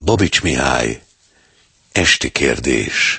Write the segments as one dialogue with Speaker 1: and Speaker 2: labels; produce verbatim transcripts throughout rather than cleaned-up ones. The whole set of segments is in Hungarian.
Speaker 1: Babics Mihály, esti kérdés.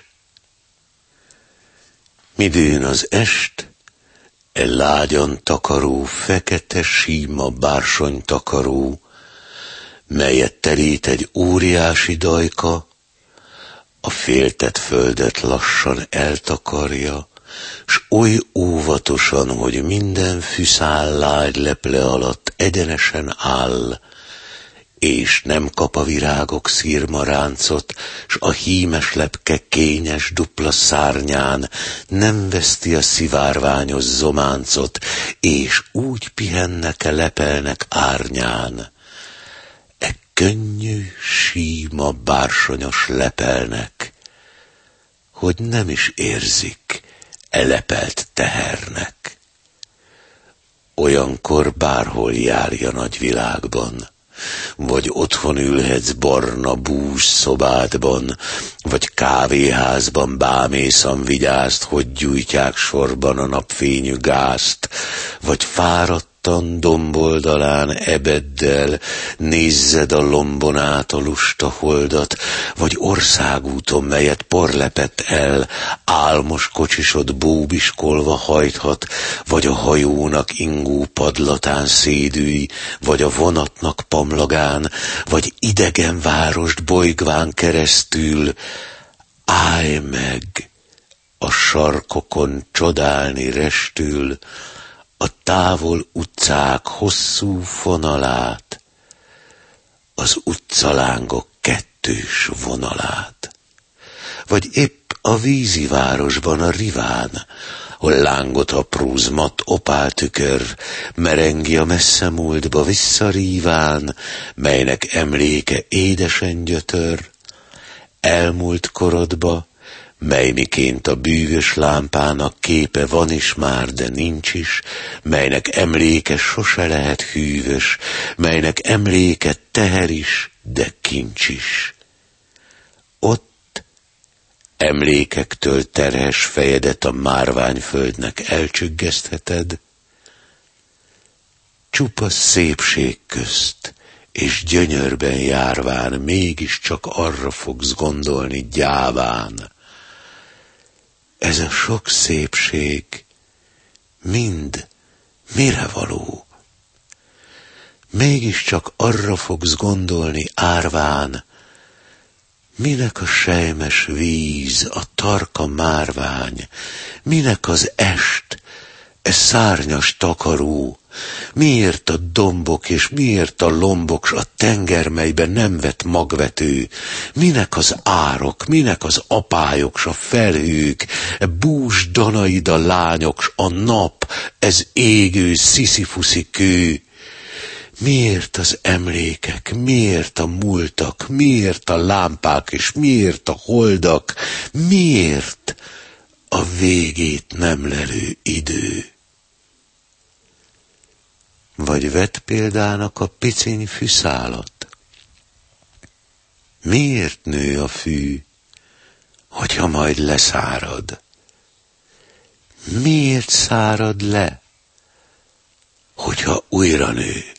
Speaker 1: Midőn az est, e lágyan takaró, fekete síma bársony takaró, melyet terít egy óriási dajka, a féltett földet lassan eltakarja, s oly óvatosan, hogy minden fűszál lágy leple alatt egyenesen áll, és nem kap a virágok szírmaráncot, s a hímes lepke kényes dupla szárnyán nem veszti a szivárványos zománcot, és úgy pihennek-e lepelnek árnyán. E könnyű, síma bársonyos lepelnek, hogy nem is érzik e lepelt tehernek. Olyankor bárhol járja nagyvilágban, vagy otthon ülhetsz barna bús szobádban, vagy kávéházban bámészan vigyázd, hogy gyújtják sorban a napfényű gázt, vagy fáradtan domboldalán ebeddel nézzed a lombon át a lusta holdat, vagy országúton, melyet por lepett el, álmos kocsisod bóbiskolva hajthat, vagy a hajónak ingó padlatán szédülj, vagy a vonatnak pamlagán, vagy idegen várost bolygván keresztül, állj meg a sarkokon csodálni restül a távol utcák hosszú fonalát, az utcalángok kettős vonalát. Vagy épp a vízi városban a riván, hol lángot apróz mat opáltükör, merengi a messze múltba visszaríván, melynek emléke édesen gyötör, elmúlt korodba, mely miként a bűvös lámpának képe van is már, de nincs is, melynek emléke sose lehet hűvös, melynek emléke teher is, de kincs is. Ott emlékektől terhes fejedet a márványföldnek elcsüggesztheted, csupa szépség közt és gyönyörben járván mégiscsak arra fogsz gondolni gyáván. Ez a sok szépség mind mire való? Mégiscsak arra fogsz gondolni árván, minek a selymes víz, a tarka márvány, minek az est, e szárnyas takaró, miért a dombok és miért a lombok s a tenger, melyben nem vett magvető, minek az árok, minek az apályok s a felhők, e bús danaida lányok s a nap, ez égő sziszifuszi kő, miért az emlékek, miért a múltak, miért a lámpák és miért a holdak, miért a végét nem lelő idő? Vagy vedd példának a piciny fűszálat. Miért nő a fű, hogyha majd leszárad? Miért szárad le, hogyha újra nő?